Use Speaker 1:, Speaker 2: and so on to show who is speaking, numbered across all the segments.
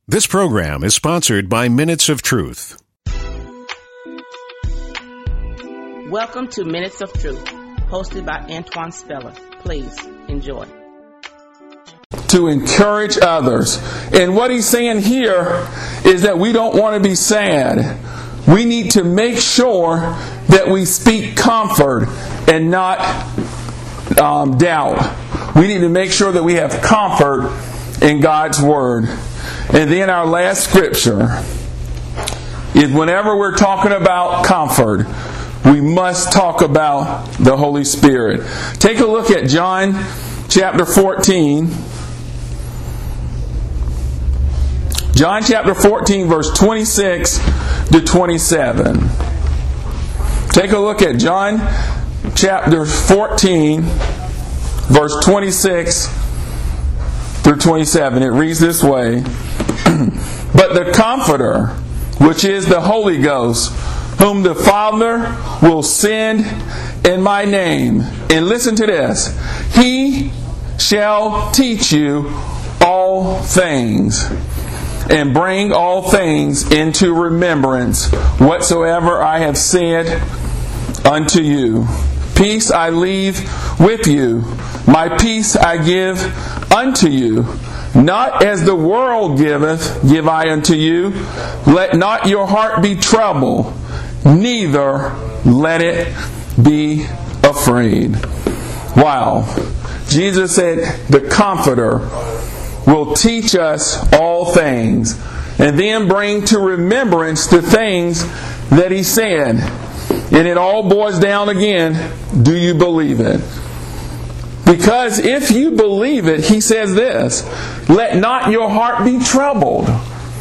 Speaker 1: This program is sponsored by Minutes of Truth.
Speaker 2: Welcome to Minutes of Truth, hosted by Antoine Speller. Please enjoy.
Speaker 3: To encourage others. And what he's saying here is that we don't want to be sad. We need to make sure that we speak comfort and not doubt. We need to make sure that we have comfort in God's Word. And then our last scripture is whenever we're talking about comfort, we must talk about the Holy Spirit. Take a look at John chapter 14. John chapter 14, verse 26 to 27. Take a look at John chapter 14, verse 26 through 27. It reads this way. But the Comforter, which is the Holy Ghost, whom the Father will send in my name. And listen to this. He shall teach you all things, and bring all things into remembrance whatsoever I have said unto you. Peace I leave with you. My peace I give unto you. Not as the world giveth, give I unto you. Let not your heart be troubled, neither let it be afraid. Wow. Jesus said the Comforter will teach us all things and then bring to remembrance the things that He said. And it all boils down again, do you believe it? Because if you believe it, He says this, let not your heart be troubled.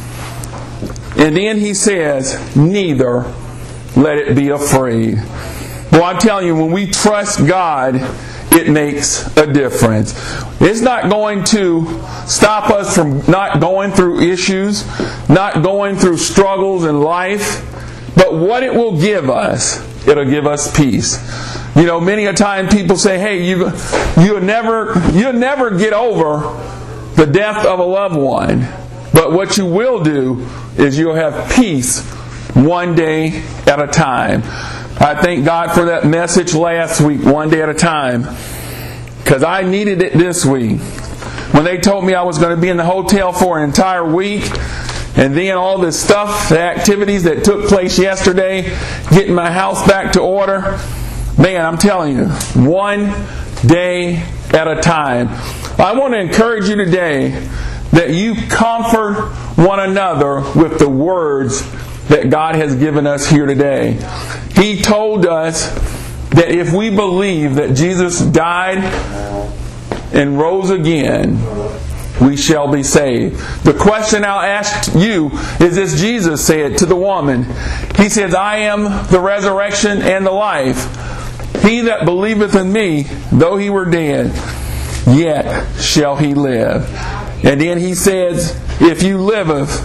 Speaker 3: And then He says, neither let it be afraid. Well, I'm telling you, when we trust God, it makes a difference. It's not going to stop us from not going through issues, not going through struggles in life. But what it will give us, it'll give us peace. You know, many a time people say, hey, you'll never get over the death of a loved one. But what you will do is you'll have peace one day at a time. I thank God for that message last week, one day at a time, because I needed it this week. When they told me I was going to be in the hotel for an entire week, and then all this stuff, the activities that took place yesterday, getting my house back to order, man, I'm telling you, one day at a time. I want to encourage you today that you comfort one another with the words that God has given us here today. He told us that if we believe that Jesus died and rose again, we shall be saved. The question I'll ask you is this: Jesus said to the woman, He says, I am the resurrection and the life. He that believeth in me, though he were dead, yet shall he live. And then He says, if you liveth,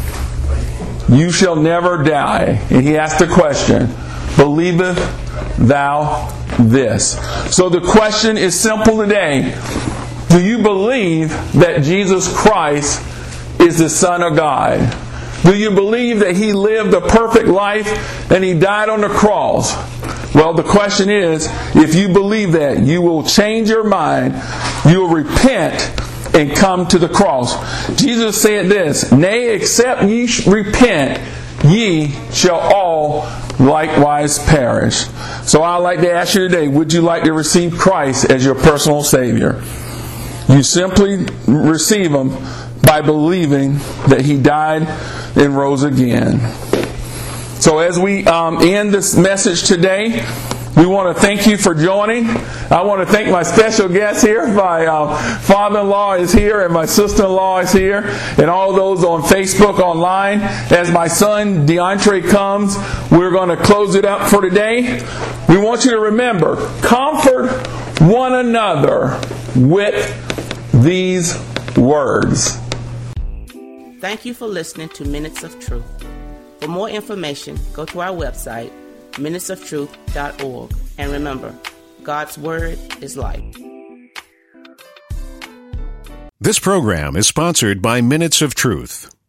Speaker 3: you shall never die. And He asked the question, believeth thou this? So the question is simple today. Do you believe that Jesus Christ is the Son of God? Do you believe that He lived a perfect life and He died on the cross? Well, the question is, if you believe that, you will change your mind, you will repent, and come to the cross. Jesus said this, nay, except ye repent, ye shall all likewise perish. So I'd like to ask you today, would you like to receive Christ as your personal Savior? You simply receive Him by believing that He died and rose again. So as we end this message today, we want to thank you for joining. I want to thank my special guests here. My father-in-law is here and my sister-in-law is here, and all those on Facebook, online. As my son DeAndre comes, we're going to close it up for today. We want you to remember, comfort one another with these words.
Speaker 2: Thank you for listening to Minutes of Truth. For more information, go to our website, minutesoftruth.org. And remember, God's Word is life.
Speaker 1: This program is sponsored by Minutes of Truth.